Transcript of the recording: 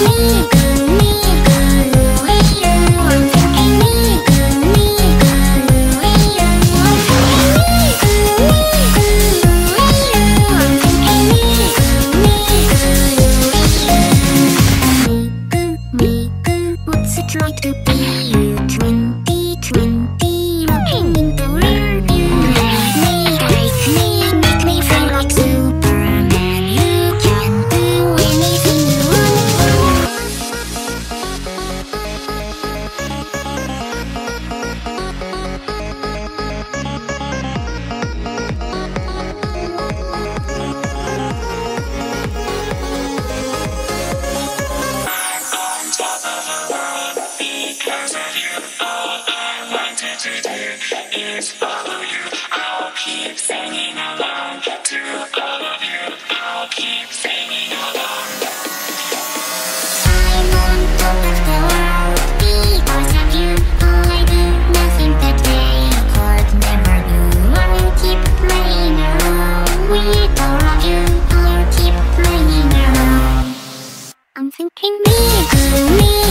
What's it like to be you? 2020, looking in the rear view. Make me feel like Superman. You can do anything you want. Because of you, all I wanted to do is follow you. I'll keep singing along to all of you. I'll keep singing along. I'm on top of the world because of you. I do nothing that they could never do. I'll keep playing around with all of you. I'll keep playing around. I'm thinking me.